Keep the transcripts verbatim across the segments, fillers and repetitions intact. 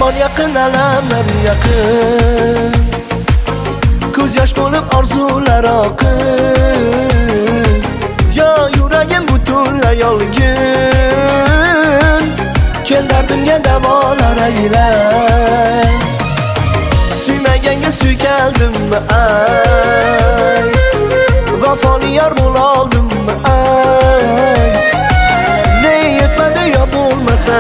Armon yaqin, alamlar yaqin, ko'z yosh bo'lib orzular oqin. Yo yuragim butunlay yolg'in, kel dardimga davolar ayla. Suymaganga suykaldimmi ayt, vafoli yor bo'loldimmi ayt. Ne yetmadi yo bo'lmasa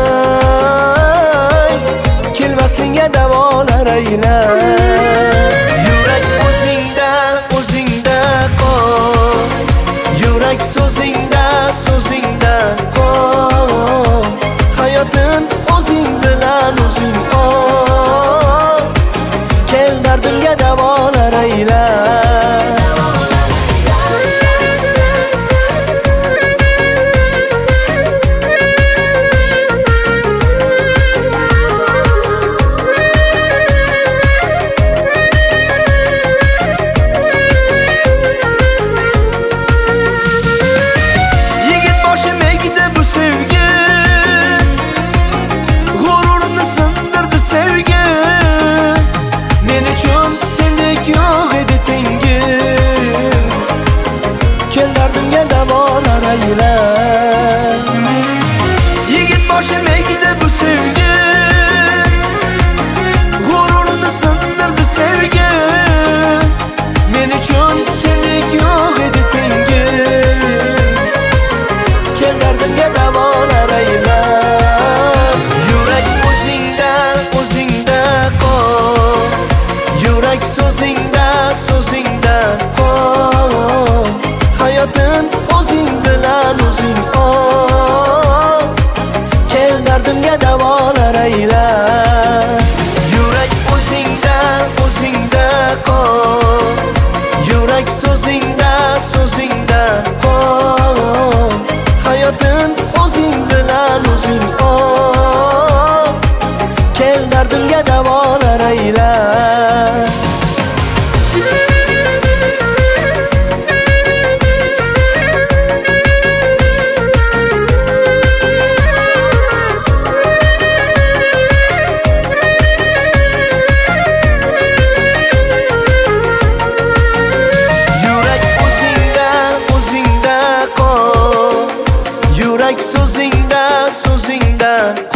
qayt, kelmasligingga davolar ayla. Yurak o'zingda, o'zingda qol, yurak so'zingda, so'zingda qol. Hayotim o'zing bilan o'zing ol, kel dardimga davolar ayla. Yigit boshim egdi bu sevgi, g'ururni sindirdi sevgi. Men uchun sendek yo'q edi tengi, kel dardimga davolar ayla. Yurak o'zingda, o'zingda qol, yurak so'zingda, so'zingda qol. Hayotim o'zing bilan o'zing ol, kel dardimga davolar ayla. Yurak o'zingda, o'zingda qol, yurak so'zingda, so'zingda qol. Hayotim o'zing bilan o'zing ol, kel dardimga davolar ayla. Yurak so'zingda, so'zingda